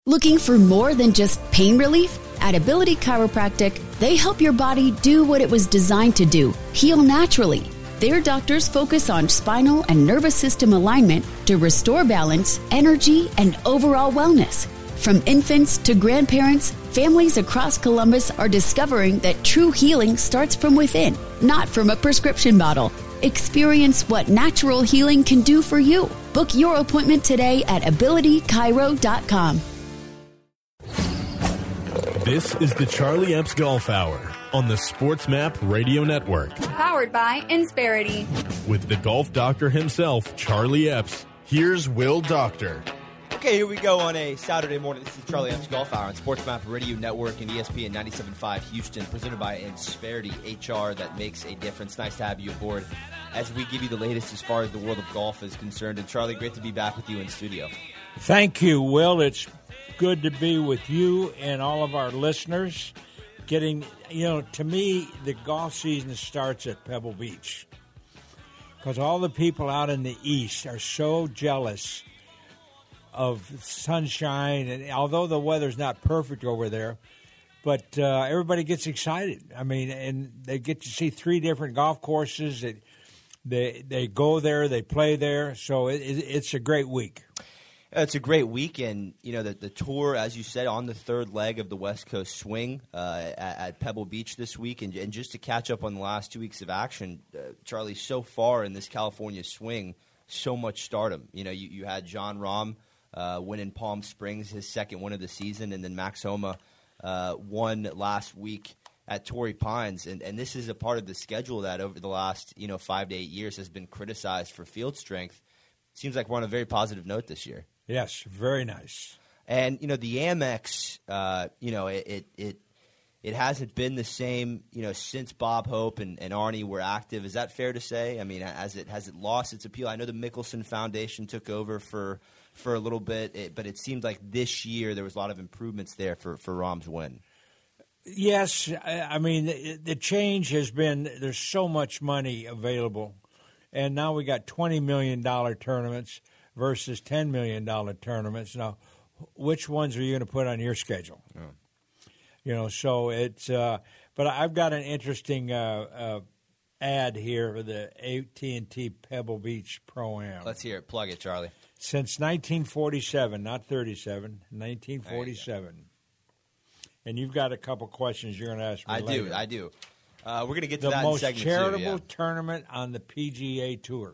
Looking for more than just pain relief? At Ability Chiropractic, they help your body do what it was designed to do, heal naturally. Their doctors focus on spinal and nervous system alignment to restore balance, energy, and overall wellness. From infants to grandparents, families across Columbus are discovering that true healing starts from within, not from a prescription bottle. Experience what natural healing can do for you. Book your appointment today at abilitychiro.com. This is the Charlie Epps Golf Hour on the Sports Map Radio Network. Powered by Insperity. With the golf doctor himself, Charlie Epps. Here's Will Doctor. Okay, here we go on a Saturday morning. This is Charlie Epps Golf Hour on Sports Map Radio Network and ESPN 97.5 Houston, presented by Insperity, HR that makes a difference. Nice to have you aboard as we give you the latest as far as the world of golf is concerned. And Charlie, great to be back with you in studio. Thank you, Will. It's good to be with you and all of our listeners. To me, the golf season starts at Pebble Beach because all the people out in the East are so jealous of sunshine, and although the weather's not perfect over there, but everybody gets excited. I mean, and they get to see 3 different golf courses. They go there, they play there, so it's a great week. It's a great weekend. The tour, as you said, on the third leg of the West Coast swing at Pebble Beach this week. And just to catch up on the last 2 weeks of action, Charlie, so far in this California swing, so much stardom. You had Jon Rahm win in Palm Springs, his second win of the season, and then Max Homa won last week at Torrey Pines. And this is a part of the schedule that over the last 5 to 8 years has been criticized for field strength. Seems like we're on a very positive note this year. Yes, very nice. And the Amex, it hasn't been the same, since Bob Hope and Arnie were active. Is that fair to say? I mean, has it lost its appeal? I know the Mickelson Foundation took over for a little bit, but it seemed like this year there was a lot of improvements there for Rahm's win. Yes, I mean the change has been there's so much money available, and now we got $20 million tournaments versus $10 million tournaments. Now, which ones are you going to put on your schedule? Yeah. So it's but I've got an interesting ad here for the AT&T Pebble Beach Pro-Am. Let's hear it. Plug it, Charlie. Since 1947, not 37, 1947. And you've got a couple questions you're going to ask me later. I do. We're going to get to that in segment 2. The most charitable tournament on the PGA Tour.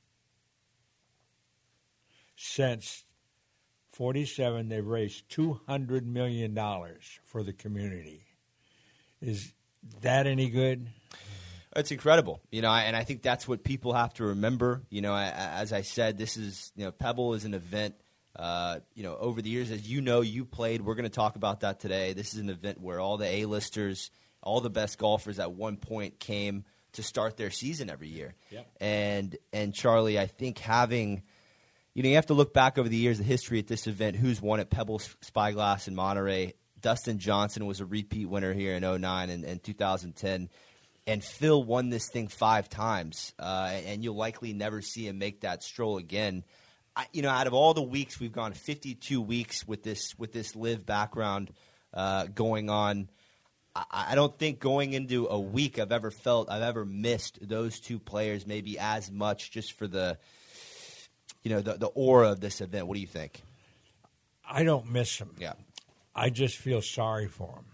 Since 47, they've raised $200 million for the community. Is that any good? It's incredible, and I think that's what people have to remember. As I said, this is, Pebble is an event, over the years, as you played. We're going to talk about that today. This is an event where all the A-listers, all the best golfers at one point came to start their season every year. Yep. And Charlie, I think having – you have to look back over the years, the history at this event, who's won at Pebble Spyglass in Monterey. Dustin Johnson was a repeat winner here in 2009 and 2010. And Phil won this thing 5 times, and you'll likely never see him make that stroll again. Out of all the weeks, we've gone 52 weeks with this live background going on. I don't think going into a week I've ever missed those 2 players maybe as much just for the – the aura of this event. What do you think? I don't miss them. Yeah. I just feel sorry for them.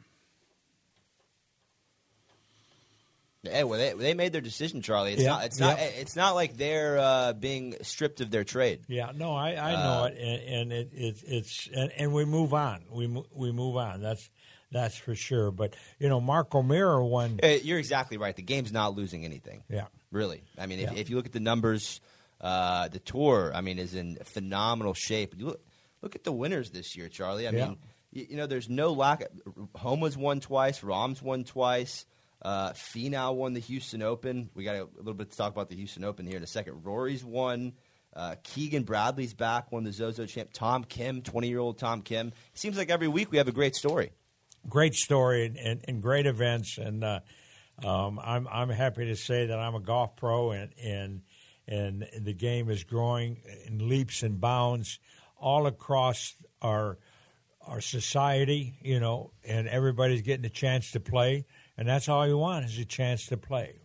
Hey, well, they made their decision, Charlie. It's not like they're being stripped of their trade. Yeah, no, I know it, and it's we move on. We move on. That's for sure. But Mark O'Meara won. You're exactly right. The game's not losing anything. Yeah, really. I mean, if you look at the numbers. The tour, is in phenomenal shape. You look at the winners this year, Charlie. I mean, there's no lack. Homa's won twice. Rahm's won twice. Finau won the Houston Open. We got a little bit to talk about the Houston Open here in a second. Rory's won. Keegan Bradley's back, won the Zozo champ. Tom Kim, 20-year-old Tom Kim. It seems like every week we have a great story. Great story and great events. And I'm happy to say that I'm a golf pro and the game is growing in leaps and bounds all across our our society, and everybody's getting a chance to play, and that's all you want is a chance to play.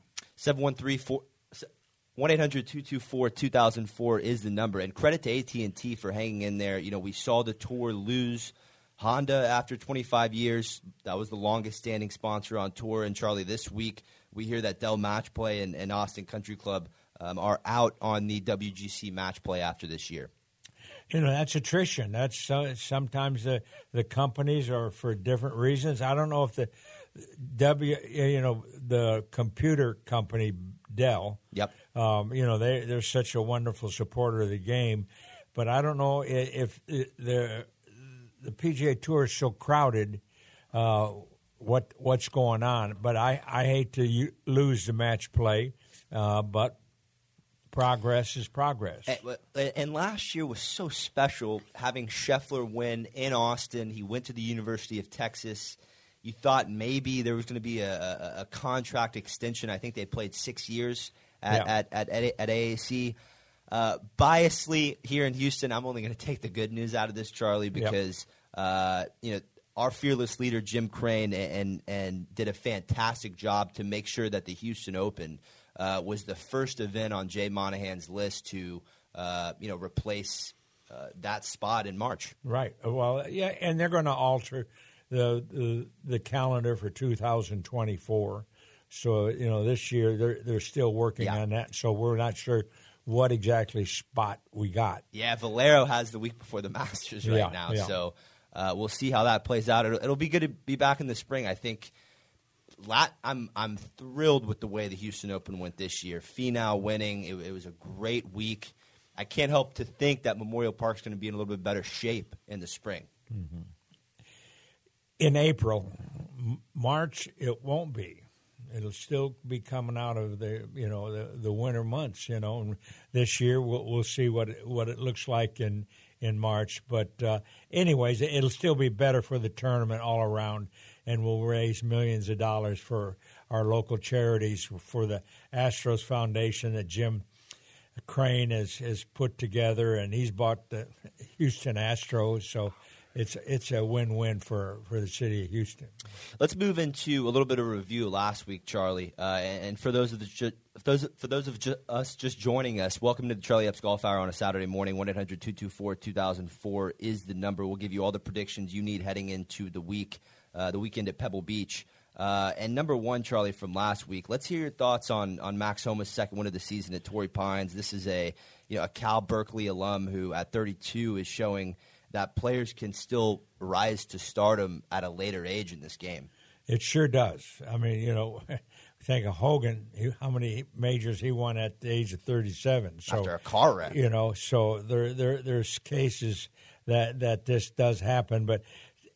1-800-224-2004 is the number. And credit to AT&T for hanging in there. We saw the Tour lose Honda after 25 years. That was the longest-standing sponsor on Tour. And, Charlie, this week we hear that Dell Match Play and Austin Country Club are out on the WGC Match Play after this year. That's attrition. That's sometimes the companies are for different reasons. I don't know if the computer company Dell. Yep. They're such a wonderful supporter of the game, but I don't know if the PGA Tour is so crowded. What's going on? But I hate to lose the match play, but progress is progress. And last year was so special having Scheffler win in Austin. He went to the University of Texas. You thought maybe there was going to be a contract extension. I think they played 6 years at AAC. Biasly here in Houston, I'm only going to take the good news out of this, Charlie, because our fearless leader Jim Crane and did a fantastic job to make sure that the Houston Open was the first event on Jay Monahan's list to replace that spot in March. Right. Well, yeah, and they're going to alter the calendar for 2024. So this year they're still working on that. So we're not sure what exactly spot we got. Yeah, Valero has the week before the Masters now. Yeah. So we'll see how that plays out. It'll be good to be back in the spring. I think. I'm thrilled with the way the Houston Open went this year. Finau winning. It was a great week. I can't help to think that Memorial Park's going to be in a little bit better shape in the spring. Mm-hmm. In April, March, it won't be. It'll still be coming out of the winter months. And this year we'll see what it looks like in March. But anyways, it'll still be better for the tournament all around. And we'll raise millions of dollars for our local charities, for the Astros Foundation that Jim Crane has put together, and he's bought the Houston Astros, so it's a win-win for the city of Houston. Let's move into a little bit of a review last week, Charlie. And for those of us just joining us, welcome to the Charlie Epps Golf Hour on a Saturday morning. 1-800-224-2004 is the number. We'll give you all the predictions you need heading into the week. The weekend at Pebble Beach. And number one, Charlie, from last week, let's hear your thoughts on Max Homa's second win of the season at Torrey Pines. This is a Cal Berkeley alum who at 32 is showing that players can still rise to stardom at a later age in this game. It sure does. I mean, think of Hogan, how many majors he won at the age of 37. So, after a car wreck. So there's cases that this does happen, but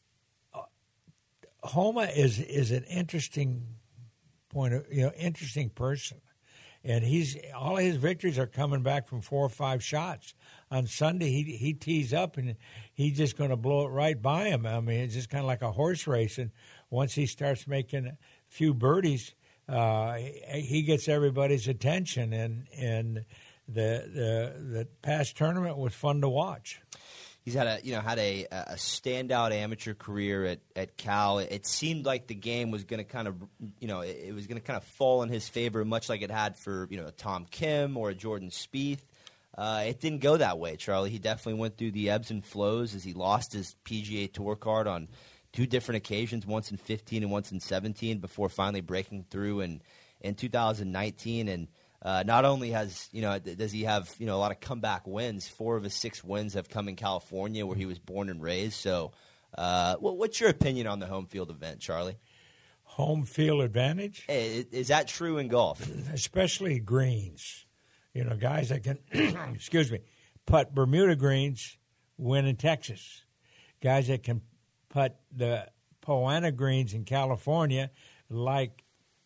Homa is an interesting interesting person, and all his victories are coming back from 4 or 5 shots. On Sunday, he tees up and he's just going to blow it right by him. I mean, it's just kind of like a horse race, and once he starts making a few birdies, he gets everybody's attention, and the past tournament was fun to watch. He's had a standout amateur career at Cal. It seemed like the game was going to kind of fall in his favor, much like it had for Tom Kim or Jordan Spieth. It didn't go that way, Charlie. He definitely went through the ebbs and flows as he lost his PGA Tour card on 2 different occasions, once in 15 and once in 17, before finally breaking through in 2019. And not only does he have a lot of comeback wins, 4 of his 6 wins have come in California, where he was born and raised. So, what's your opinion on the home field event, Charlie? Home field advantage? Is that true in golf? Especially greens. Guys that can, putt Bermuda greens win in Texas. Guys that can putt the Poana greens in California, like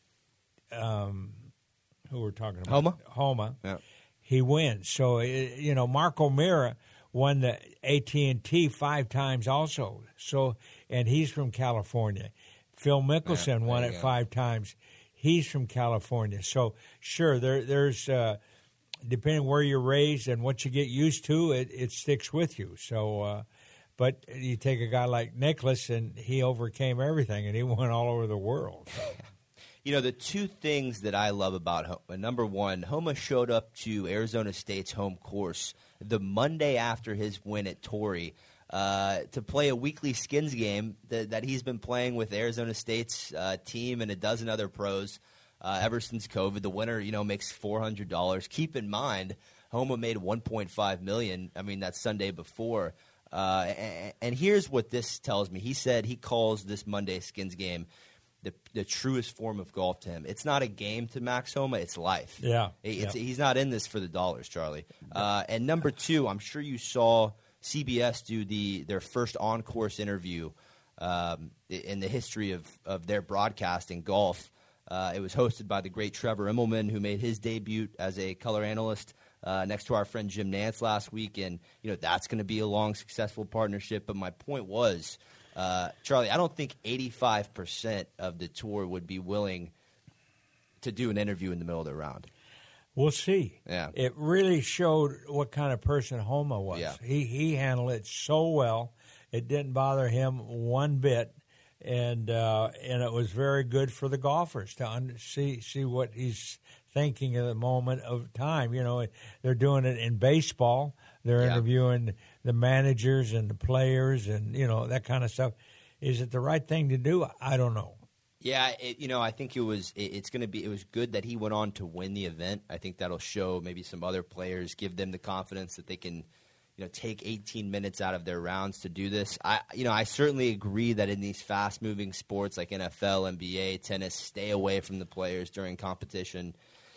who we're talking about? Homa. Yeah. He wins. So, Mark O'Meara won the AT&T 5 times also. So, and he's from California. Phil Mickelson won it 5 times. He's from California. So, sure, there's depending where you're raised and what you get used to, it sticks with you. So, But you take a guy like Nicklaus, and he overcame everything, and he went all over the world. You know, the two things that I love about Homa, number one, Homa showed up to Arizona State's home course the Monday after his win at Torrey to play a weekly skins game that he's been playing with Arizona State's team and a dozen other pros ever since COVID. The winner, makes $400. Keep in mind, Homa made $1.5 million. I mean, that's Sunday before. And here's what this tells me. He said he calls this Monday skins game the truest form of golf to him. It's not a game to Max Homa. It's life. Yeah. He's not in this for the dollars, Charlie. And number two, I'm sure you saw CBS do their first on-course interview in the history of their broadcast in golf. It was hosted by the great Trevor Immelman, who made his debut as a color analyst next to our friend Jim Nantz last week. And, that's going to be a long, successful partnership. But my point was, Charlie, I don't think 85% of the tour would be willing to do an interview in the middle of the round. We'll see. Yeah. It really showed what kind of person Homa was. Yeah. He handled it so well. It didn't bother him one bit, and it was very good for the golfers to see what he's thinking at the moment of time. They're doing it in baseball. They're interviewing the managers and the players and, that kind of stuff. Is it the right thing to do? I don't know. Yeah, I think it was good that he went on to win the event. I think that'll show maybe some other players, give them the confidence that they can, take 18 minutes out of their rounds to do this. I certainly agree that in these fast-moving sports like NFL, NBA, tennis, stay away from the players during competition.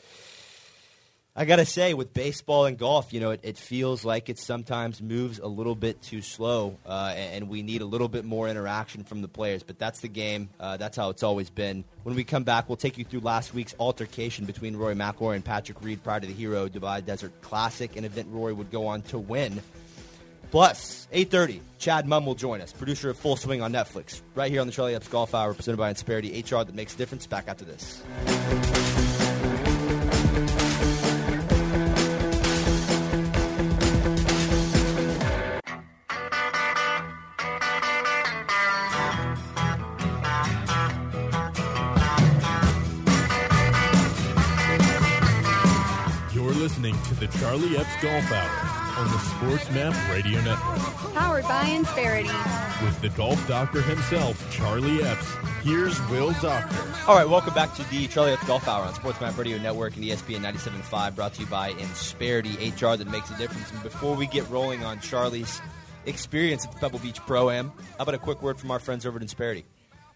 I got to say, with baseball and golf, it feels like it sometimes moves a little bit too slow, and we need a little bit more interaction from the players. But that's the game. That's how it's always been. When we come back, we'll take you through last week's altercation between Rory McIlroy and Patrick Reed prior to the Hero Dubai Desert Classic, an event Rory would go on to win. Plus, 8:30, Chad Mumm will join us, producer of Full Swing on Netflix, right here on the Charlie Epps Golf Hour, presented by Insperity, HR that makes a difference. Back after this. Listening to the Charlie Epps Golf Hour on the Sports Map Radio Network. Powered by Insperity. With the golf doctor himself, Charlie Epps, here's Will Doctor. All right, welcome back to the Charlie Epps Golf Hour on Sports Map Radio Network and ESPN 97.5, brought to you by Insperity, HR that makes a difference. And before we get rolling on Charlie's experience at the Pebble Beach Pro-Am, how about a quick word from our friends over at Insperity?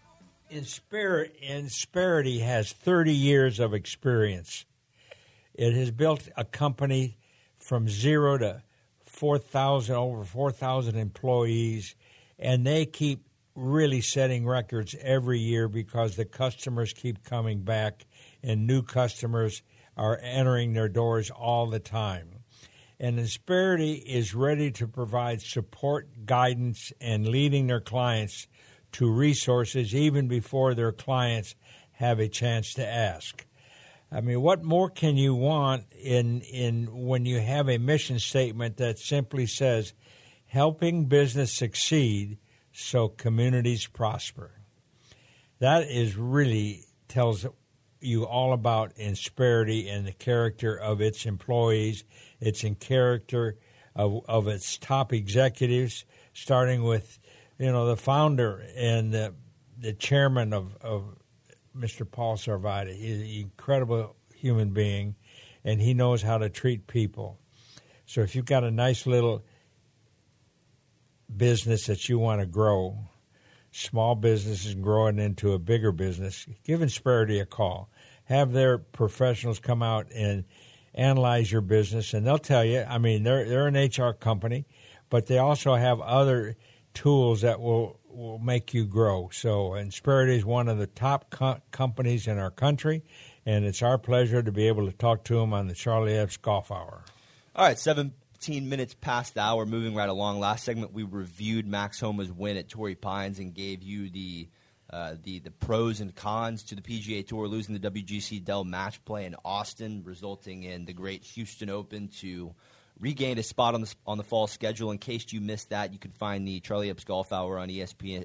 Insperity has 30 years of experience. It has built a company from zero to 4,000, over 4,000 employees, and they keep really setting records every year because the customers keep coming back and new customers are entering their doors all the time. And Insperity is ready to provide support, guidance, and leading their clients to resources even before their clients have a chance to ask. I mean, what more can you want in when you have a mission statement that simply says, helping business succeed so communities prosper? That is really tells you all about Insperity and the character of its employees, its in character of its top executives, starting with, the founder and the chairman of Mr. Paul Sarvadi. He's an incredible human being, and he knows how to treat people. So if you've got a nice little business that you want to grow, small businesses growing into a bigger business, give Insperity a call. Have their professionals come out and analyze your business, and they'll tell you, I mean, they're an HR company, but they also have other tools that will make you grow. So Insperity is one of the top companies in our country, and it's our pleasure to be able to talk to them on the Charlie Epps Golf Hour. All right, 17 minutes past the hour, moving right along. Last segment, we reviewed Max Homa's win at Torrey Pines and gave you the pros and cons to the PGA Tour, losing the WGC Dell Match Play in Austin, resulting in the great Houston Open to regained a spot on the fall schedule. In case you missed that, you can find the Charlie Epps Golf Hour on ESPN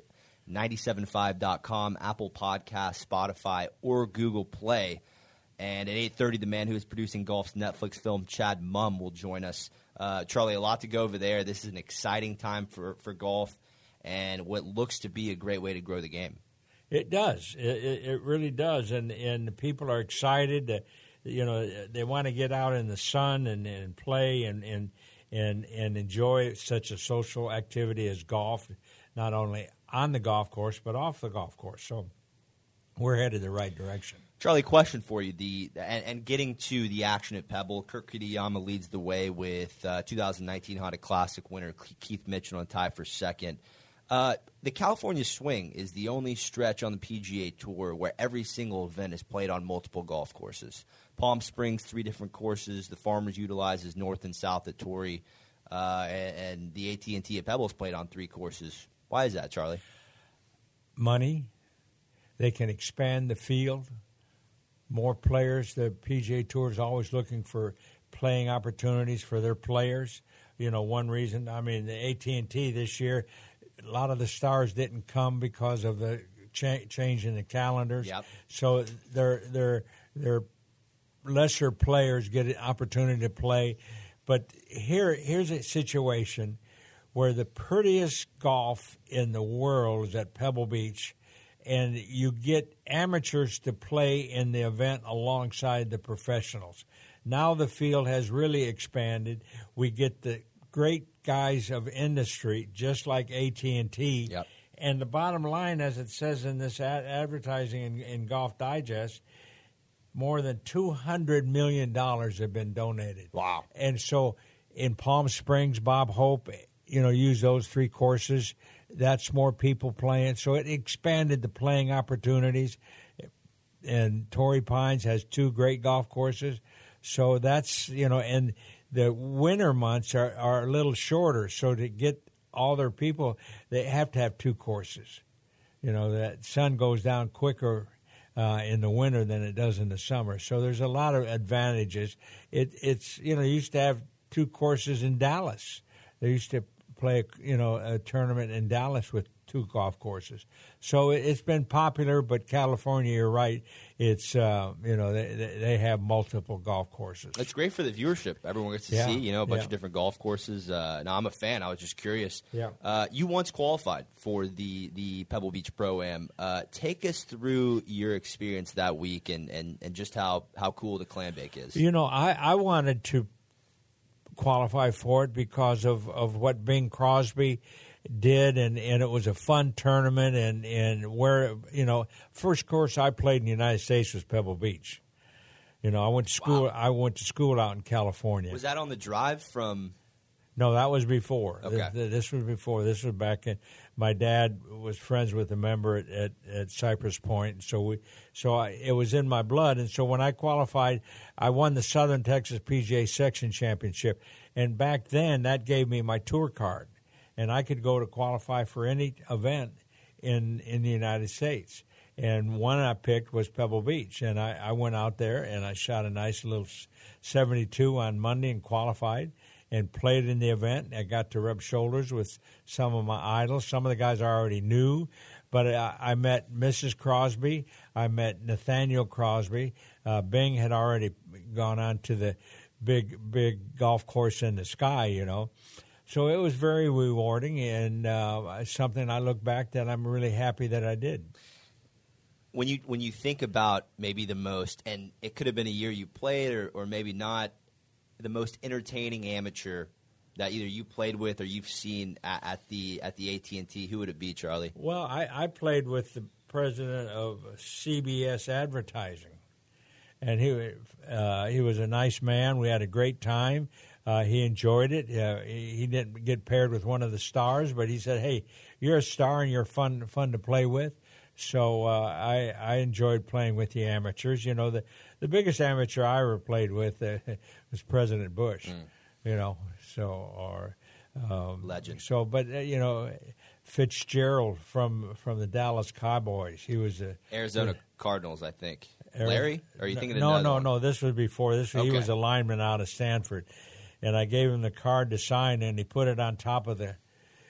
975.com, Apple Podcasts, Spotify, or Google Play. And at 8:30, the man who is producing golf's Netflix film, Chad Mumm, will join us. Charlie, a lot to go over there. This is an exciting time for golf and what looks to be a great way to grow the game. It does. It really does. And the people are excited. They want to get out in the sun and play and enjoy such a social activity as golf, not only on the golf course but off the golf course. So we're headed the right direction. Charlie, question for you. And getting to the action at Pebble, Kurt Kitayama leads the way with 2019 Honda Classic winner Keith Mitchell on tie for second. The California Swing is the only stretch on the PGA Tour where every single event is played on multiple golf courses. Palm Springs, 3 different courses. The Farmers utilizes north and south at Torrey. And the AT&T at Pebble is played on 3 courses. Why is that, Charlie? Money. They can expand the field. More players. The PGA Tour is always looking for playing opportunities for their players. One reason, the AT&T this year, a lot of the stars didn't come because of the change in the calendars. Yep. So their lesser players get an opportunity to play. But here's a situation where the prettiest golf in the world is at Pebble Beach, and you get amateurs to play in the event alongside the professionals. Now the field has really expanded. We get the great guys of industry, just like AT&T. Yep. And the bottom line, as it says in this advertising in Golf Digest, more than $200 million have been donated. Wow. And so in Palm Springs, Bob Hope, used those 3 courses. That's more people playing. So it expanded the playing opportunities. And Torrey Pines has 2 great golf courses. So that's, and the winter months are a little shorter. So to get all their people, they have to have 2 courses. That sun goes down quicker in the winter than it does in the summer. So there's a lot of advantages. It's used to have 2 courses in Dallas. They used to play a tournament in Dallas with 2 golf courses. So it's been popular, but California, you're right, it's they have multiple golf courses. It's great for the viewership. Everyone gets to see a bunch of different golf courses. Now I'm a fan. I was just curious. Yeah. You once qualified for the Pebble Beach Pro-Am. Take us through your experience that week and just how cool the clam bake is. I wanted to qualify for it because of what Bing Crosby did, and it was a fun tournament, and where first course I played in the United States was Pebble Beach. I went to school. Wow. I went to school out in California. Was that on the drive from? No, that was before. Okay. This was before. This was back in. My dad was friends with a member at Cypress Point, it was in my blood. And so when I qualified, I won the Southern Texas PGA Section Championship, and back then that gave me my tour card, and I could go to qualify for any event in the United States. And one I picked was Pebble Beach, and I went out there and I shot a nice little 72 on Monday and qualified. And played in the event. I got to rub shoulders with some of my idols. Some of the guys I already knew. But I met Mrs. Crosby. I met Nathaniel Crosby. Bing had already gone on to the big golf course in the sky, So it was very rewarding and something I look back that I'm really happy that I did. When you think about maybe the most, and it could have been a year you played or maybe not, the most entertaining amateur that either you played with or you've seen at the AT&T, who would it be, Charlie? Well, I played with the president of CBS Advertising, and he was a nice man. We had a great time. He enjoyed it. He didn't get paired with one of the stars, but he said, "Hey, you're a star and you're fun to play with." So I enjoyed playing with the amateurs. The biggest amateur I ever played with was President Bush. Legend. So, but Fitzgerald from the Dallas Cowboys. He was Arizona Cardinals, I think. Larry? Or are you thinking of No, another one? no. This was before. He was a lineman out of Stanford. and I gave him the card to sign, and he put it on top of the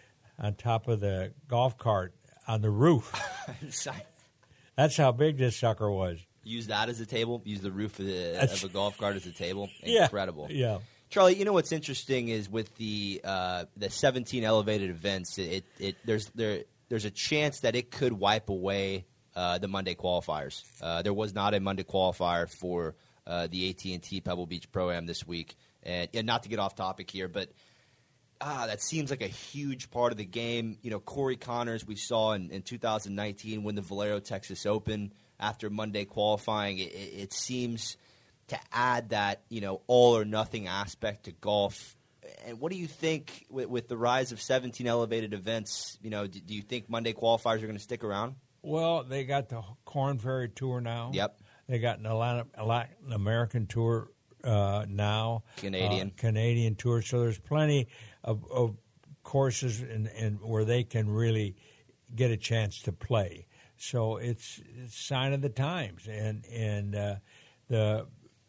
golf cart on the roof. That's how big this sucker was. Use that as a table. Use the roof of a golf cart as a table. Yeah, incredible. Yeah. Charlie, you know what's interesting is with the 17 elevated events, there's a chance that it could wipe away the Monday qualifiers. There was not a Monday qualifier for the AT&T Pebble Beach Pro-Am this week. And not to get off topic here, but that seems like a huge part of the game. You know, Corey Connors we saw in 2019 win the Valero Texas Open after Monday qualifying. It seems to add that, all or nothing aspect to golf. And what do you think with the rise of 17 elevated events? Do you think Monday qualifiers are going to stick around? Well, they got the Korn Ferry Tour now. Yep. They got an Latin American Tour now. Canadian Tour. So there's plenty of courses and where they can really get a chance to play. So it's a sign of the times. And the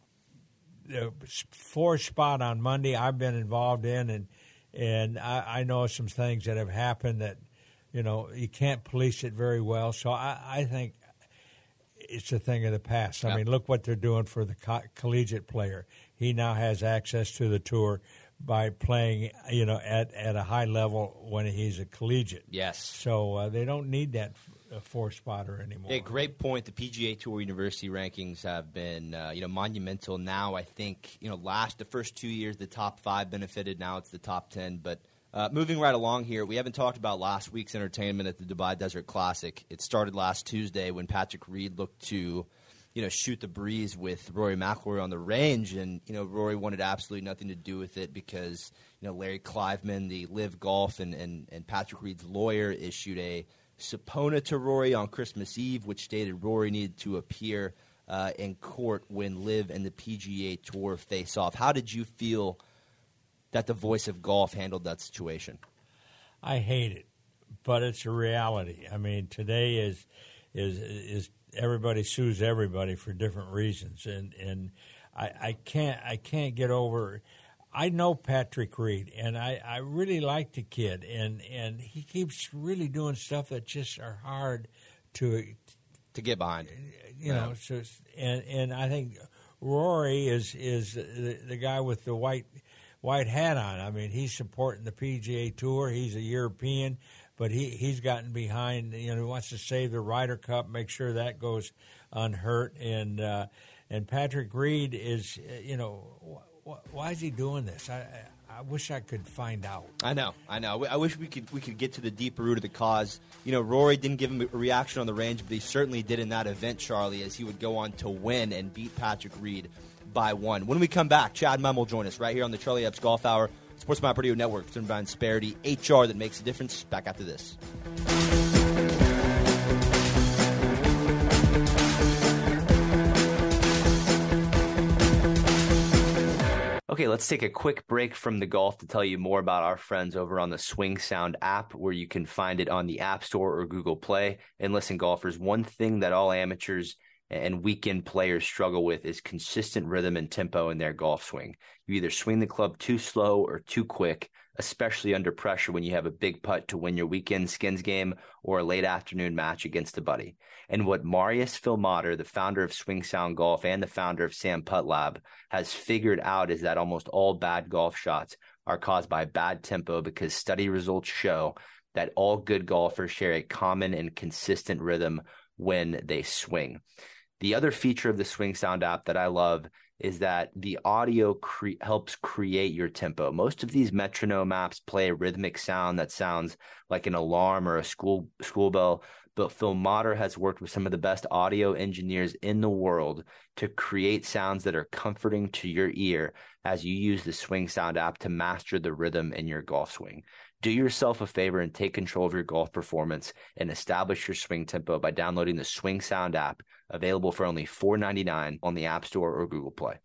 fourth spot on Monday I've been involved in, and I know some things that have happened that, you can't police it very well. So I think it's a thing of the past. I mean, look what they're doing for the collegiate player. He now has access to the tour by playing, at a high level when he's a collegiate. Yes. So they don't need that four-spotter anymore. Yeah, great point. The PGA Tour University rankings have been, monumental. Now I think, the first 2 years the top 5 benefited. Now it's the top 10. But moving right along here, we haven't talked about last week's entertainment at the Dubai Desert Classic. It started last Tuesday when Patrick Reed looked to, shoot the breeze with Rory McIlroy on the range. And, Rory wanted absolutely nothing to do with it because, Larry Cliveman, the Live Golf and Patrick Reed's lawyer, issued a subpoena to Rory on Christmas Eve, which stated Rory needed to appear in court when Live and the PGA Tour face off. How did you feel that the voice of golf handled that situation? I hate it, but it's a reality. I mean, today is everybody sues everybody for different reasons, and I can't get over. I know Patrick Reed, and I really like the kid, and he keeps really doing stuff that just are hard to get behind. So and I think Rory is the guy with the white hat on. I mean, he's supporting the PGA Tour. He's a European, but he's gotten behind. He wants to save the Ryder Cup, make sure that goes unhurt, and Patrick Reed is Why is he doing this? I wish I could find out. I know. I wish we could get to the deeper root of the cause. Rory didn't give him a reaction on the range, but he certainly did in that event, Charlie, as he would go on to win and beat Patrick Reed by 1. When we come back, Chad Mumm will join us right here on the Charlie Epps Golf Hour, Sports Map Radio Network, driven by Insperity, HR that makes a difference. Back after this. Okay, let's take a quick break from the golf to tell you more about our friends over on the Swing Sound app, where you can find it on the App Store or Google Play. And listen, golfers, one thing that all amateurs and weekend players struggle with is consistent rhythm and tempo in their golf swing. You either swing the club too slow or too quick, especially under pressure when you have a big putt to win your weekend skins game or a late afternoon match against a buddy. And what Marius Filmater, the founder of Swing Sound Golf and the founder of Sam Putt Lab, has figured out is that almost all bad golf shots are caused by bad tempo, because study results show that all good golfers share a common and consistent rhythm when they swing. The other feature of the Swing Sound app that I love is that the audio helps create your tempo. Most of these metronome apps play a rhythmic sound that sounds like an alarm or a school bell, but Filmater has worked with some of the best audio engineers in the world to create sounds that are comforting to your ear as you use the Swing Sound app to master the rhythm in your golf swing. Do yourself a favor and take control of your golf performance and establish your swing tempo by downloading the Swing Sound app, available for only $4.99 on the App Store or Google Play.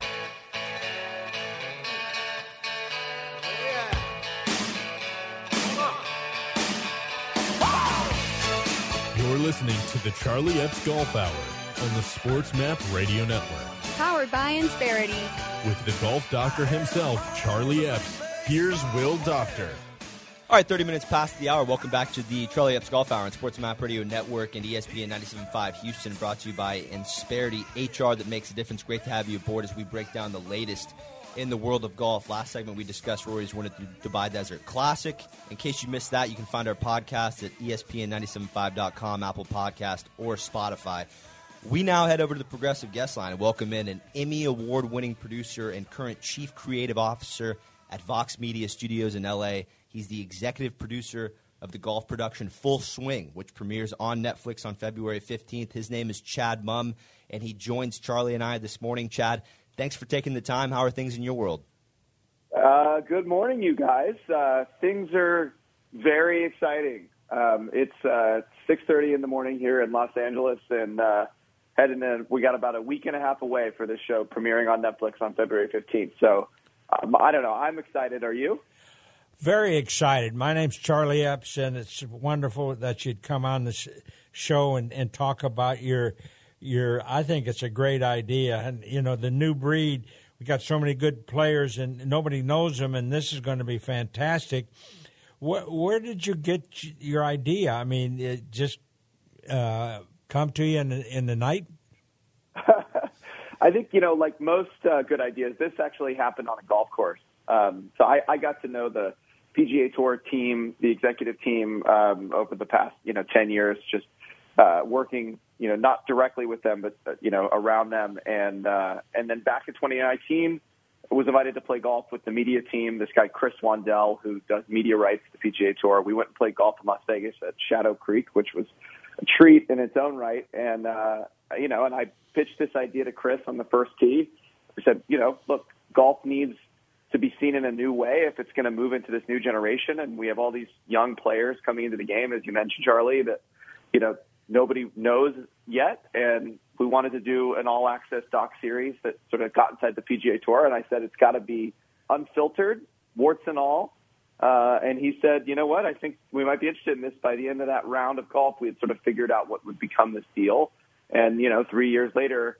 You're listening to the Charlie Epps Golf Hour on the Sports Map Radio Network. Powered by Insperity. With the golf doctor himself, Charlie Epps, here's Will Doctor. All right, 30 minutes past the hour. Welcome back to the Charlie Epps Golf Hour on Sports Map Radio Network and ESPN 97.5 Houston, brought to you by Insperity, HR that makes a difference. Great to have you aboard as we break down the latest in the world of golf. Last segment, we discussed Rory's win at the Dubai Desert Classic. In case you missed that, you can find our podcast at ESPN975.com, Apple Podcast, or Spotify. We now head over to the Progressive Guest Line and welcome in an Emmy Award-winning producer and current Chief Creative Officer at Vox Media Studios in L.A. He's the executive producer of the golf production Full Swing, which premieres on Netflix on February 15th. His name is Chad Mumm, and he joins Charlie and I this morning. Chad, thanks for taking the time. How are things in your world? Good morning, you guys. Things are very exciting. It's 6:30 in the morning here in Los Angeles, and heading in. We got about a week and a half away for this show premiering on Netflix on February 15th. So I don't know. I'm excited. Are you? Very excited. My name's Charlie Epps, and it's wonderful that you'd come on this show and talk about your. I think it's a great idea, and you know the new breed. We got so many good players, and nobody knows them, and this is going to be fantastic. Where did you get your idea? I mean, it just come to you in the night? I think, like most good ideas, this actually happened on a golf course. So I got to know the PGA Tour team, the executive team, over the past, 10 years, just working, not directly with them, but, around them. And then back in 2019, I was invited to play golf with the media team, this guy, Chris Wandell, who does media rights to the PGA Tour. We went and played golf in Las Vegas at Shadow Creek, which was a treat in its own right. And, and I pitched this idea to Chris on the first tee. I said, look, golf needs to be seen in a new way if it's going to move into this new generation. And we have all these young players coming into the game, as you mentioned, Charlie, that, nobody knows yet. And we wanted to do an all-access doc series that sort of got inside the PGA Tour. And I said, it's got to be unfiltered, warts and all. And he said, you know what, I think we might be interested in this. By the end of that round of golf, we had sort of figured out what would become this deal. And, 3 years later,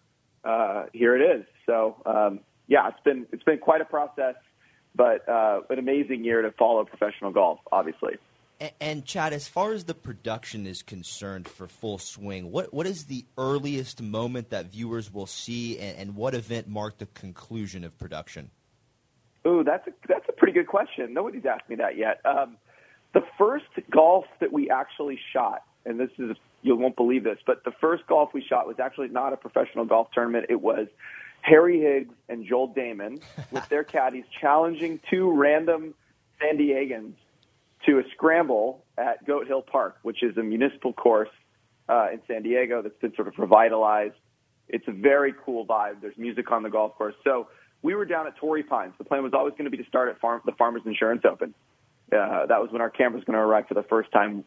here it is. So, it's been quite a process, but an amazing year to follow professional golf, obviously. And Chad, as far as the production is concerned for Full Swing, what is the earliest moment that viewers will see, and what event marked the conclusion of production? Ooh, that's a pretty good question. Nobody's asked me that yet. The first golf that we actually shot, and this is, you won't believe this, but the first golf we shot was actually not a professional golf tournament. It was Harry Higgs and Joel Damon with their caddies challenging two random San Diegans to a scramble at Goat Hill Park, which is a municipal course in San Diego that's been sort of revitalized. It's a very cool vibe. There's music on the golf course. So we were down at Torrey Pines. The plan was always going to be to start at the Farmers Insurance Open. That was when our camera was going to arrive for the first time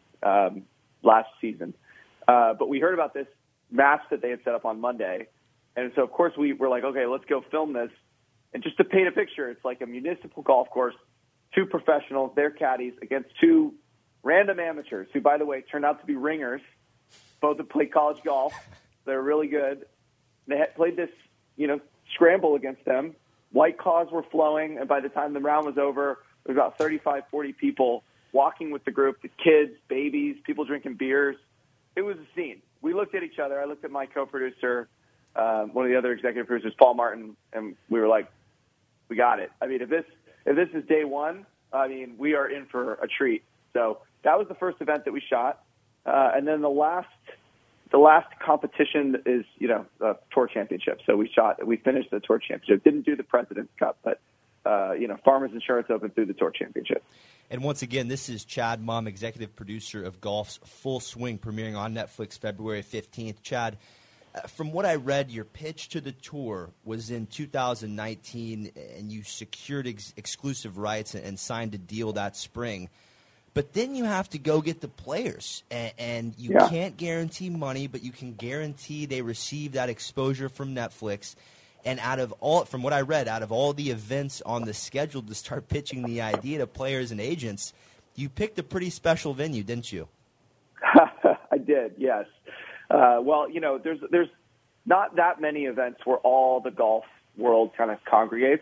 last season. But we heard about this match that they had set up on Monday. And so, of course, we were like, okay, let's go film this. And just to paint a picture, it's like a municipal golf course, two professionals, their caddies, against two random amateurs who, by the way, turned out to be ringers. Both have played college golf. They're really good. They had played this, scramble against them. White claws were flowing, and by the time the round was over, there was about 35, 40 people walking with the group, the kids, babies, people drinking beers. It was a scene. We looked at each other. I looked at my co-producer, one of the other executive producers, Paul Martin, and we were like, we got it. I mean, if this is day one, I mean, we are in for a treat. So that was the first event that we shot. And then the last competition is, the Tour Championship. So we finished the Tour Championship. Didn't do the President's Cup, but, Farmers Insurance Open through the Tour Championship. And once again, this is Chad Mumm, executive producer of golf's Full Swing, premiering on Netflix February 15th. Chad, from what I read, your pitch to the tour was in 2019, and you secured exclusive rights and signed a deal that spring. But then you have to go get the players, and you can't guarantee money, but you can guarantee they receive that exposure from Netflix. And from what I read, out of all the events on the schedule to start pitching the idea to players and agents, you picked a pretty special venue, didn't you? I did, yes. Well, there's not that many events where all the golf world kind of congregates.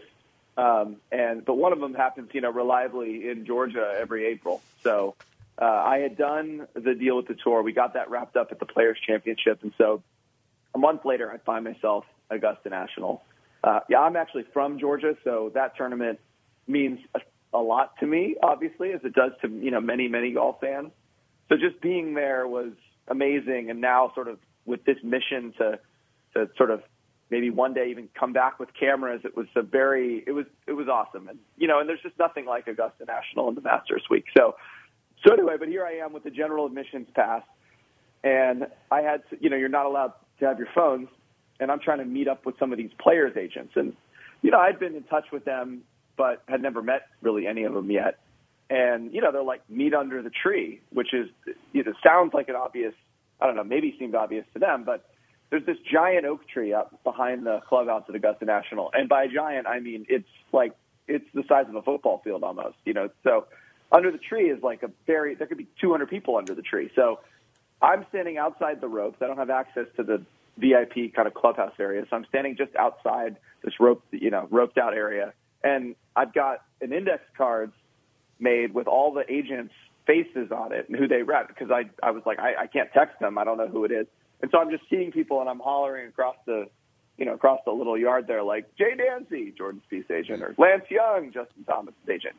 But one of them happens, reliably in Georgia every April. So I had done the deal with the tour. We got that wrapped up at the Players Championship. And so a month later, I find myself Augusta National. I'm actually from Georgia, so that tournament means a lot to me, obviously, as it does to, many, many golf fans. So just being there was amazing. And now sort of with this mission to sort of maybe one day even come back with cameras, it was awesome. And, and there's just nothing like Augusta National in the Masters week. So anyway, but here I am with the general admissions pass, and I had, you're not allowed to have your phones, and I'm trying to meet up with some of these players' agents. And, I'd been in touch with them, but had never met really any of them yet. And, they're like, meet under the tree, which is, sounds like an obvious, I don't know, maybe seemed obvious to them, but there's this giant oak tree up behind the clubhouse at Augusta National. And by giant, I mean, it's the size of a football field almost, So under the tree is like there could be 200 people under the tree. So I'm standing outside the ropes. I don't have access to the VIP kind of clubhouse area. So I'm standing just outside this roped out area. And I've got an index card made with all the agents' faces on it and who they rep, because I was like, I can't text them. I don't know who it is. And so I'm just seeing people, and I'm hollering across the little yard there, like Jay Dancy, Jordan Spieth's agent, or Lance Young, Justin Thomas's agent,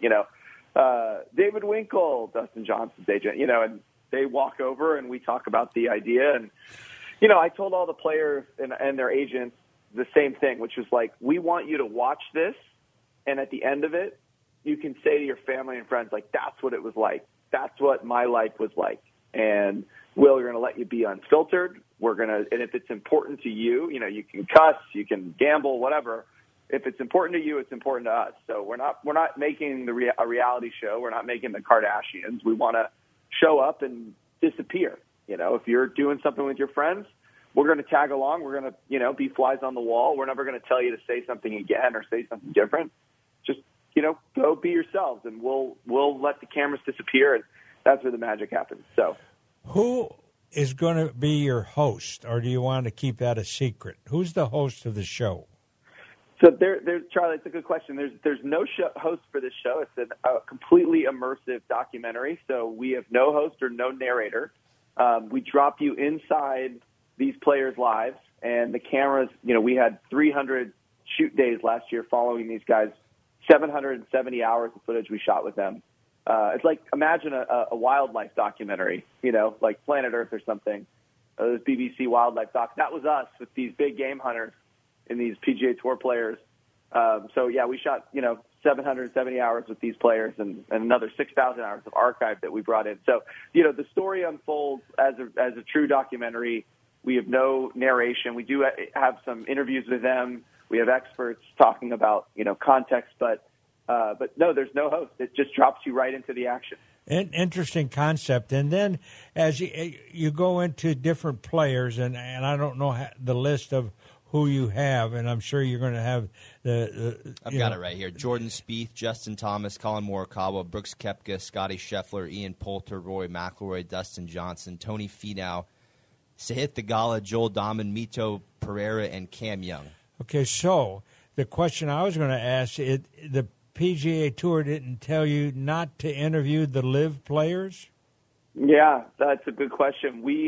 David Winkle, Dustin Johnson's agent, and they walk over and we talk about the idea. And, I told all the players and their agents the same thing, which was like, we want you to watch this, and at the end of it, you can say to your family and friends, like, that's what it was like. That's what my life was like. And we're going to let you be unfiltered. And if it's important to you, you can cuss, you can gamble, whatever. If it's important to you, it's important to us. So we're not making a reality show. We're not making the Kardashians. We want to show up and disappear. If you're doing something with your friends, we're going to tag along. We're going to, be flies on the wall. We're never going to tell you to say something again or say something different. Just, go be yourselves, and we'll let the cameras disappear, and that's where the magic happens. So, who is going to be your host, or do you want to keep that a secret? Who's the host of the show? So there's Charlie. It's a good question. There's no host for this show. It's a completely immersive documentary. So we have no host or no narrator. We drop you inside these players' lives, and the cameras. We had 300 shoot days last year following these guys. 770 hours of footage we shot with them. It's like, imagine a wildlife documentary, like Planet Earth or something. Those BBC wildlife docs. That was us with these big game hunters and these PGA Tour players. We shot, 770 hours with these players and another 6,000 hours of archive that we brought in. So, the story unfolds as a true documentary. We have no narration. We do have some interviews with them. We have experts talking about, context, but no, there's no host. It just drops you right into the action. An interesting concept. And then as you go into different players, and I don't know the list of who you have, and I'm sure you're going to have I've got it right here. Jordan Spieth, Justin Thomas, Colin Morikawa, Brooks Koepka, Scotty Scheffler, Ian Poulter, Rory McIlroy, Dustin Johnson, Tony Finau, Sahith Theegala, Joel Dahmen, Mito Pereira, and Cam Young. Okay, so the question I was going to ask, the PGA Tour didn't tell you not to interview the LIV players? Yeah, that's a good question. We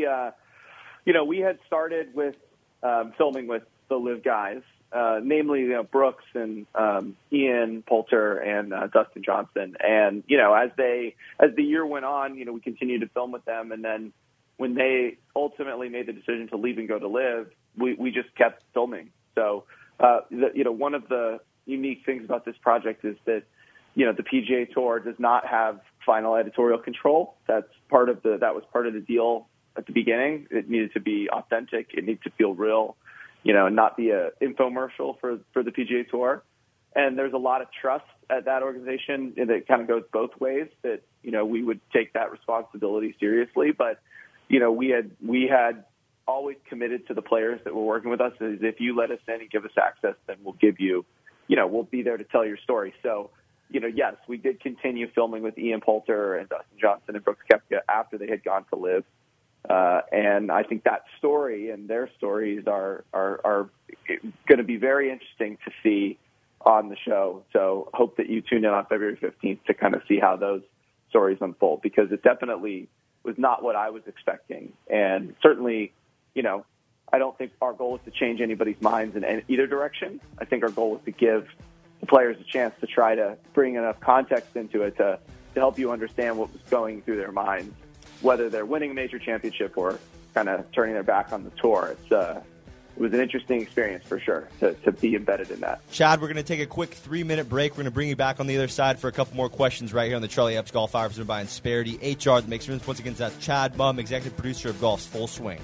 had started with filming with the LIV guys, namely Brooks and Ian Poulter and Dustin Johnson. And as the year went on, we continued to film with them. And then when they ultimately made the decision to leave and go to LIV, we just kept filming. So, one of the unique things about this project is that, the PGA Tour does not have final editorial control. That was part of the deal at the beginning. It needed to be authentic. It needed to feel real, and not be an infomercial for the PGA Tour. And there's a lot of trust at that organization, and it kind of goes both ways that, we would take that responsibility seriously. But, we had always committed to the players that were working with us is if you let us in and give us access, then we'll give you, we'll be there to tell your story. So, yes, we did continue filming with Ian Poulter and Dustin Johnson and Brooks Koepka after they had gone to LIV. And I think that story and their stories are going to be very interesting to see on the show. So hope that you tune in on February 15th to kind of see how those stories unfold, because it definitely was not what I was expecting. And certainly, I don't think our goal is to change anybody's minds in either direction. I think our goal is to give the players a chance to try to bring enough context into it to help you understand what was going through their minds, whether they're winning a major championship or kind of turning their back on the tour. It was an interesting experience for sure to be embedded in that. Chad, we're going to take a quick 3-minute break. We're going to bring you back on the other side for a couple more questions right here on the Charlie Epps Golf Hour, presented by Insperity HR that makes sense. Once again, that's Chad Mumm, executive producer of Golf's Full Swing.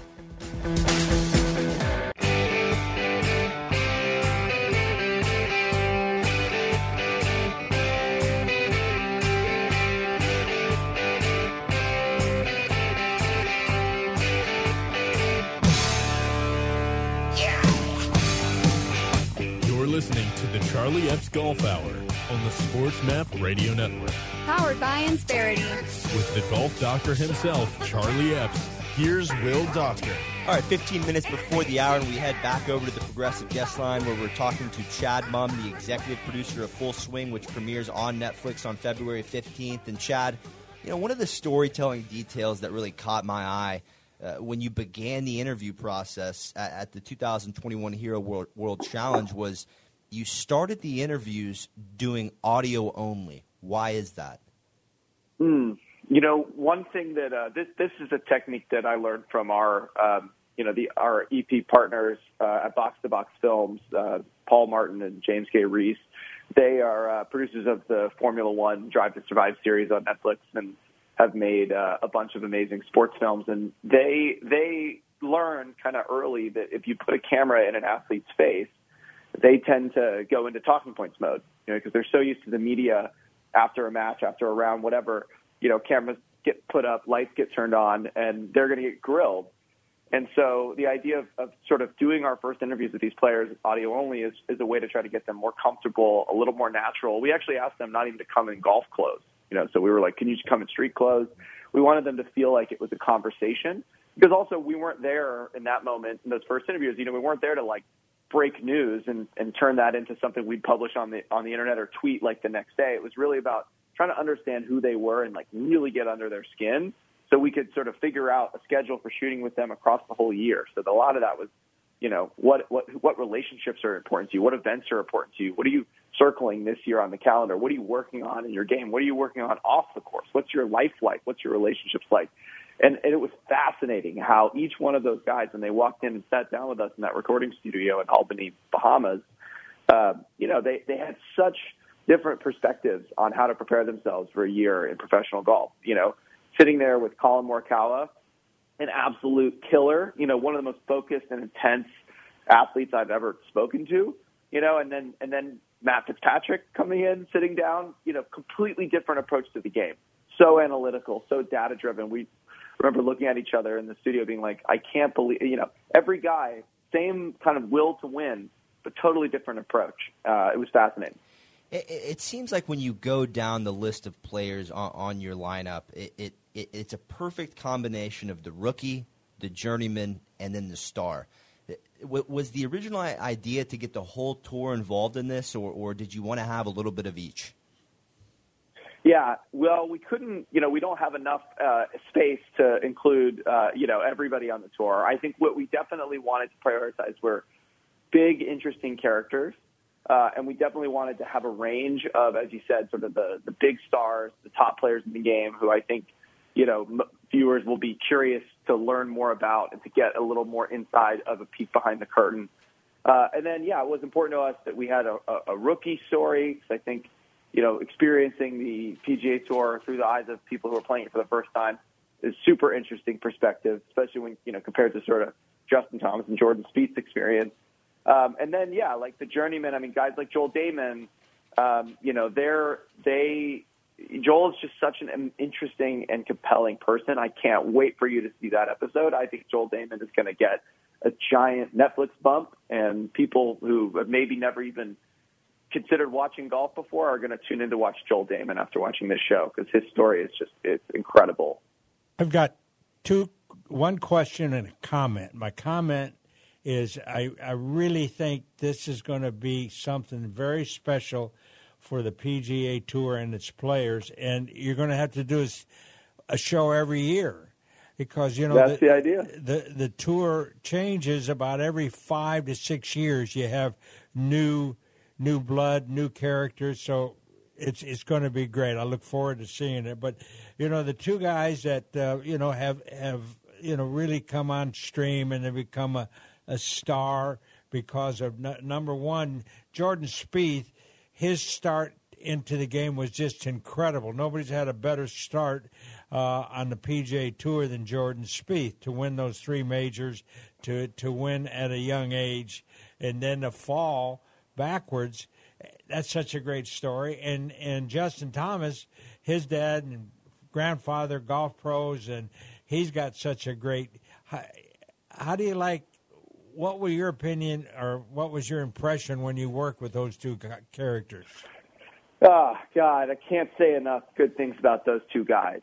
Listening to the Charlie Epps Golf Hour on the Sports Map Radio Network. Powered by Insperity. With the golf doctor himself, Charlie Epps, here's Will Doctor. All right, 15 minutes before the hour, and we head back over to the Progressive Guest Line where we're talking to Chad Mumm, the executive producer of Full Swing, which premieres on Netflix on February 15th. And Chad, one of the storytelling details that really caught my eye when you began the interview process at the 2021 Hero World Challenge was you started the interviews doing audio only. Why is that? One thing that this is a technique that I learned from our our EP partners at Box to Box Films, Paul Martin and James K. Reese. They are producers of the Formula One Drive to Survive series on Netflix and have made a bunch of amazing sports films. And they learned kind of early that if you put a camera in an athlete's face, they tend to go into talking points mode, because they're so used to the media after a match, after a round, whatever, cameras get put up, lights get turned on, and they're going to get grilled. And so the idea of sort of doing our first interviews with these players audio only is a way to try to get them more comfortable, a little more natural. We actually asked them not even to come in golf clothes, so we were like, can you just come in street clothes? We wanted them to feel like it was a conversation, because also we weren't there in that moment in those first interviews. We weren't there to break news and turn that into something we'd publish on the internet or tweet the next day. It was really about trying to understand who they were and really get under their skin so we could sort of figure out a schedule for shooting with them across the whole year. So a lot of that was, what relationships are important to you? What events are important to you? What are you circling this year on the calendar? What are you working on in your game? What are you working on off the course? What's your life like? What's your relationships like? And it was fascinating how each one of those guys, when they walked in and sat down with us in that recording studio in Albany, Bahamas, they had such different perspectives on how to prepare themselves for a year in professional golf. Sitting there with Colin Morikawa, an absolute killer, one of the most focused and intense athletes I've ever spoken to, and then Matt Fitzpatrick coming in, sitting down, completely different approach to the game. So analytical, so data-driven. We remember looking at each other in the studio being like, I can't believe, every guy, same kind of will to win, but totally different approach. It was fascinating. It seems like when you go down the list of players on your lineup, it's a perfect combination of the rookie, the journeyman, and then the star. Was the original idea to get the whole tour involved in this, or did you want to have a little bit of each? Yeah, well, we couldn't, we don't have enough space to include, everybody on the tour. I think what we definitely wanted to prioritize were big, interesting characters, and we definitely wanted to have a range of, as you said, sort of the big stars, the top players in the game, who I think, viewers will be curious to learn more about and to get a little more inside of a peek behind the curtain. And then, it was important to us that we had a rookie story, because I think, experiencing the PGA Tour through the eyes of people who are playing it for the first time is super interesting perspective, especially when, compared to sort of Justin Thomas and Jordan Spieth's experience. And then, the journeyman, guys like Joel Dahmen, Joel is just such an interesting and compelling person. I can't wait for you to see that episode. I think Joel Dahmen is going to get a giant Netflix bump, and people who have maybe never even considered watching golf before are going to tune in to watch Joel Dahmen after watching this show, because his story is it's incredible. I've got two one question and a comment. My comment is I really think this is going to be something very special for the PGA Tour and its players, and you're going to have to do a show every year because, that's the idea. The tour changes about every 5 to 6 years. You have new blood, new characters, so it's going to be great. I look forward to seeing it. But, the two guys that, have really come on stream and have become a star because of, number one, Jordan Spieth. His start into the game was just incredible. Nobody's had a better start on the PGA Tour than Jordan Spieth to win those 3 majors, to win at a young age, and then to fall backwards. That's such a great story. And Justin Thomas, his dad and grandfather, golf pros, and he's got such a great. How do you like? What were your opinion, or what was your impression when you worked with those two characters? Oh, God, I can't say enough good things about those two guys.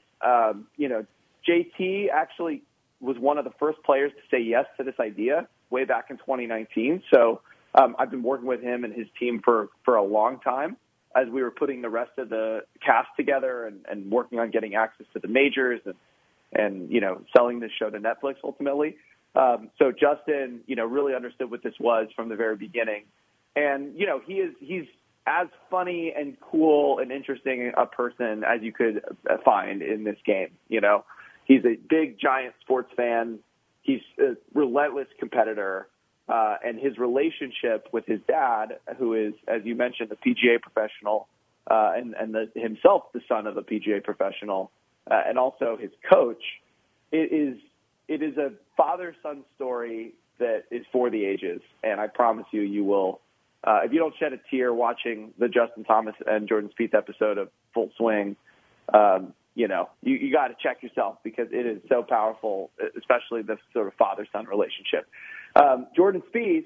JT actually was one of the first players to say yes to this idea way back in 2019. So I've been working with him and his team for a long time as we were putting the rest of the cast together and working on getting access to the majors and selling this show to Netflix ultimately. So Justin, really understood what this was from the very beginning. And, he's as funny and cool and interesting a person as you could find in this game. He's a big, giant sports fan. He's a relentless competitor. And his relationship with his dad, who is, as you mentioned, a PGA professional, and himself the son of a PGA professional, and also his coach, it is a father-son story that is for the ages, and I promise you will. If you don't shed a tear watching the Justin Thomas and Jordan Spieth episode of Full Swing, you got to check yourself because it is so powerful, especially the sort of father-son relationship. Jordan Spieth,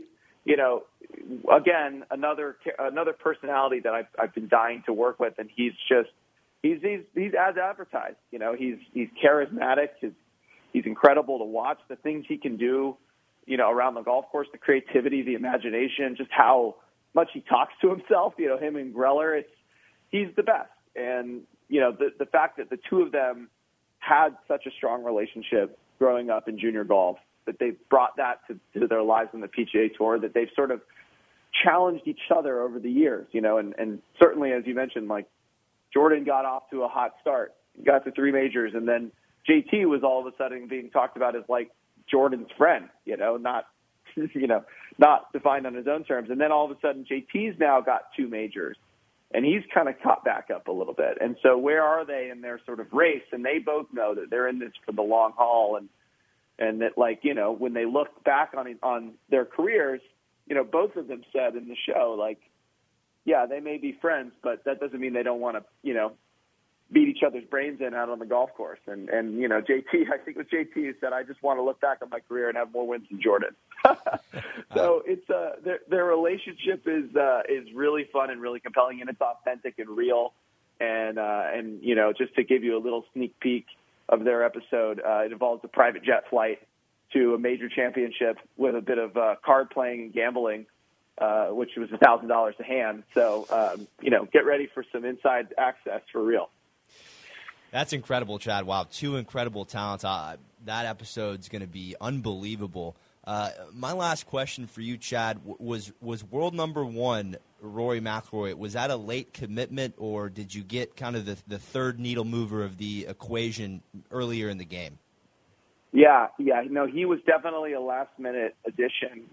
again, another personality that I've been dying to work with, and he's as advertised. He's charismatic. He's incredible to watch. The things he can do, around the golf course, the creativity, the imagination, just how much he talks to himself. Him and Greller, he's the best. And the fact that the two of them had such a strong relationship growing up in junior golf, that they've brought that to their lives on the PGA Tour, that they've sort of challenged each other over the years, and certainly, as you mentioned, like Jordan got off to a hot start, got to 3 majors, and then JT was all of a sudden being talked about as like Jordan's friend, not defined on his own terms. And then all of a sudden JT's now got 2 majors and he's kind of caught back up a little bit. And so where are they in their sort of race? And they both know that they're in this for the long haul, and that, like, when they look back on their careers, both of them said in the show, like, yeah, they may be friends, but that doesn't mean they don't want to, beat each other's brains in out on the golf course. And JT, I think it was JT who said, I just want to look back on my career and have more wins than Jordan. So it's their relationship is really fun and really compelling, and it's authentic and real. And just to give you a little sneak peek of their episode, it involves a private jet flight to a major championship with a bit of card playing and gambling, which was $1,000 a hand. So, get ready for some inside access for real. That's incredible, Chad. Wow, 2 incredible talents. That episode's going to be unbelievable. My last question for you, Chad, was world number 1, Rory McIlroy, was that a late commitment, or did you get kind of the third needle mover of the equation earlier in the game? Yeah. No, he was definitely a last-minute addition.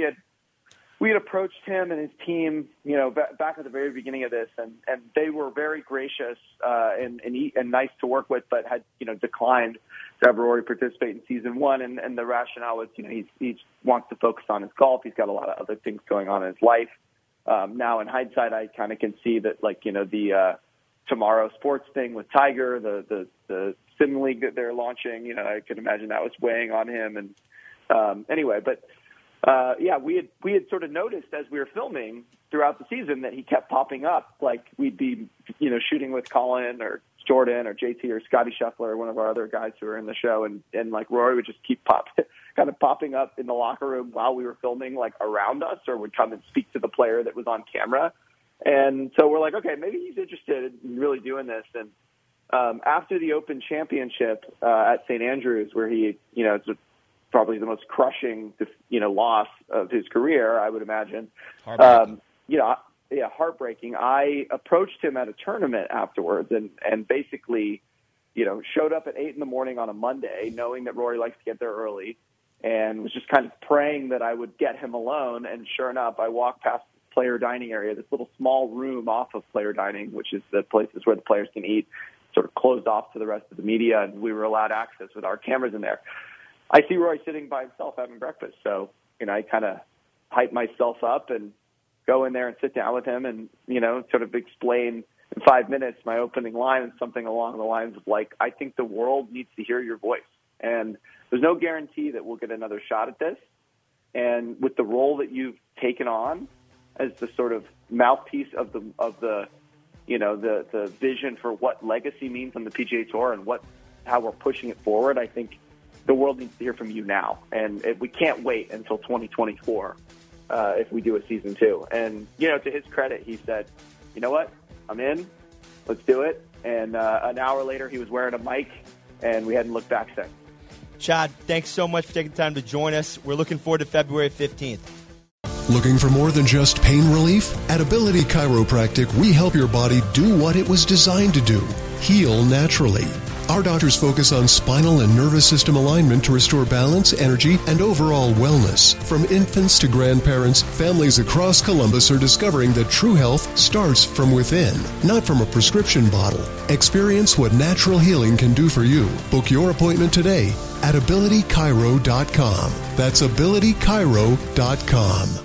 We had approached him and his team, back at the very beginning of this, and they were very gracious and nice to work with, but had, declined to have Rory participate in season 1. And the rationale was, he wants to focus on his golf. He's got a lot of other things going on in his life. Now, in hindsight, I kind of can see that, the Tomorrow Sports thing with Tiger, the Sim League that they're launching, I could imagine that was weighing on him. And anyway, but we had sort of noticed as we were filming throughout the season that he kept popping up. Like we'd be, shooting with Colin or Jordan or JT or Scotty Scheffler, one of our other guys who are in the show, and like Rory would just keep popping up in the locker room while we were filming, like around us, or would come and speak to the player that was on camera. And so we're like, okay, maybe he's interested in really doing this. And after the Open Championship at St. Andrews, where he, it's probably the most crushing, loss of his career, I would imagine. Heartbreaking. I approached him at a tournament afterwards and basically, showed up at 8 a.m. on a Monday, knowing that Rory likes to get there early, and was just kind of praying that I would get him alone. And sure enough, I walked past the player dining area, this little small room off of player dining, which is the places where the players can eat, sort of closed off to the rest of the media, and we were allowed access with our cameras in there. I see Rory sitting by himself having breakfast, so I kind of hype myself up and go in there and sit down with him and, sort of explain in 5 minutes my opening line and something along the lines of like, I think the world needs to hear your voice. And there's no guarantee that we'll get another shot at this. And with the role that you've taken on as the sort of mouthpiece of the vision for what legacy means on the PGA Tour and how we're pushing it forward, I think the world needs to hear from you now. And we can't wait until 2024 if we do a season 2. And, to his credit, he said, you know what, I'm in, let's do it. And an hour later, he was wearing a mic, and we hadn't looked back since. Chad, thanks so much for taking the time to join us. We're looking forward to February 15th. Looking for more than just pain relief? At Ability Chiropractic, we help your body do what it was designed to do, heal naturally. Our doctors focus on spinal and nervous system alignment to restore balance, energy, and overall wellness. From infants to grandparents, families across Columbus are discovering that true health starts from within, not from a prescription bottle. Experience what natural healing can do for you. Book your appointment today at AbilityChiro.com. That's AbilityChiro.com.